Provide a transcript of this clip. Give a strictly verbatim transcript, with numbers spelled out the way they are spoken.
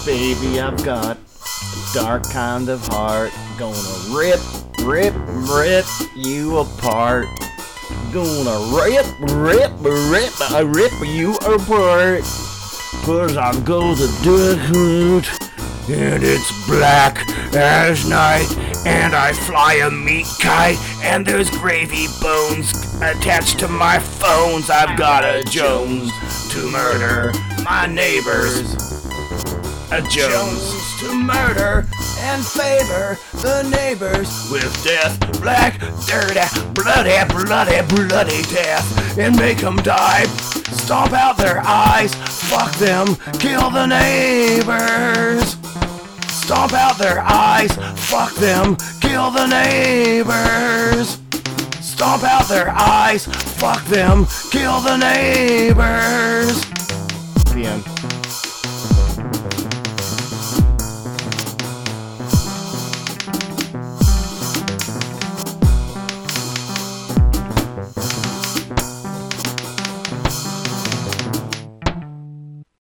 Baby, I've got a dark kind of heart. Gonna rip, rip, rip you apart. Gonna rip, rip, rip, I rip you apart. Cause I've got a dark heart, and it's black as night. And I fly a meat kite, and there's gravy bones attached to my phones. I've got a Jones to murder my neighbors. A Jones to murder and favor the neighbors with death, black, dirty, bloody, bloody, bloody death, and make them die, stomp out their eyes, fuck them, kill the neighbors. Stomp out their eyes, fuck them, kill the neighbors. Stomp out their eyes, fuck them, kill the neighbors. The end.